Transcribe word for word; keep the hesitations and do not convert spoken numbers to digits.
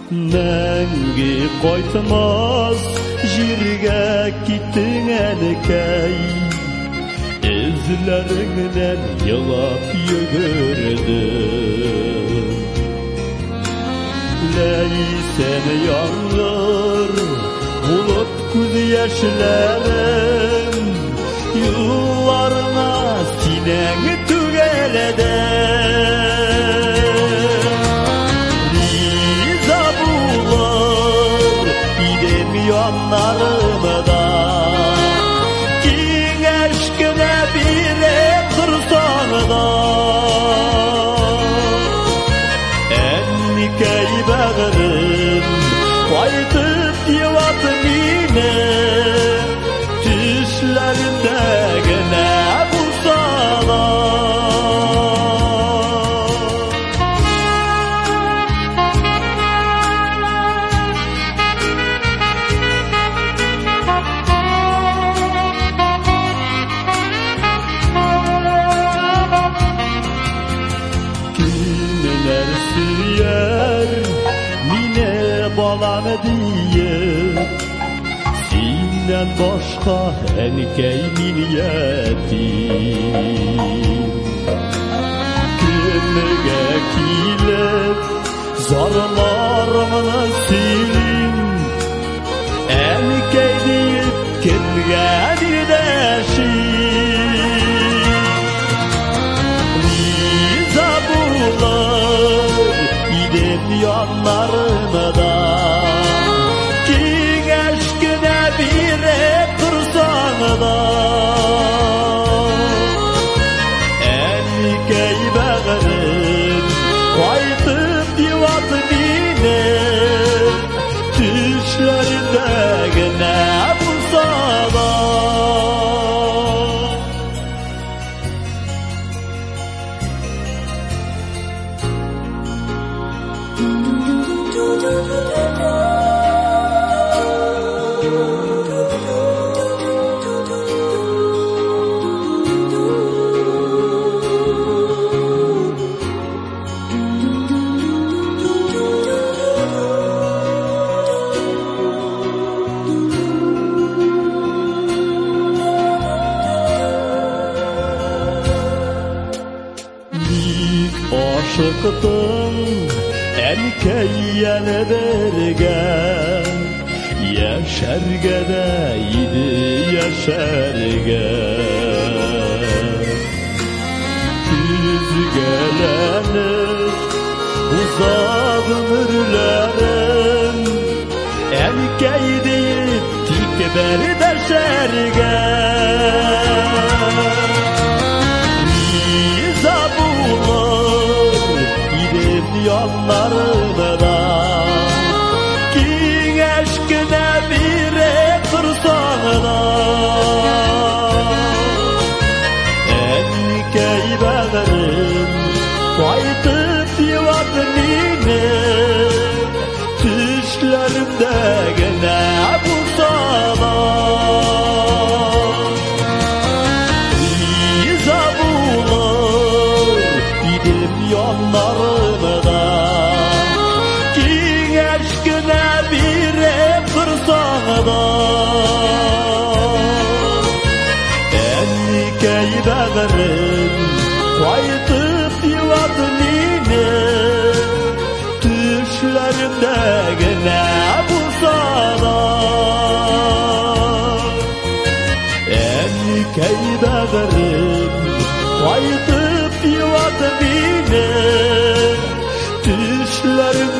Мәңгі қайтмас жерге кеттің әнекей, ізлеріңнен елап йөгөрдім. Ләйсән яңғыр бұлып күз яшьләрем, юлларына синең түгәләдем. Yanlarımda Kiңəşkine bire kırsağıda Ennikey bağırım Qaytıp divat mine Düşlerinde gene bulsalar Balam deyip Sinden başka enkey niyetim Kümüge kilip zarlarımı silin Enkey deyip kimge dileşim Riza bular idim yanlarımda Kiңəşkine bire kırsağıda Enkey bağırım Qaytıp divat mine Düşlerinde gene bulsalar Aşıktım enkey yana bergen Yaşarga da idi yaşarga Küzgelenip uzak ömürlerim Enkey deyip tikber deşerge Riza bular idim yanlarımda Kiңəşkine bire kırsağıda Enkey bağırım Qaytıp divat mine Düşlerimde gene bulsalar Riza bular idim yanlarımda Kiңəşkine bire kırsağıda Enkey bağırım Qaytıp divat mine Düşlerimde gene bulsalar Enkey bağırım Qaytıp divat mine Düşlerimde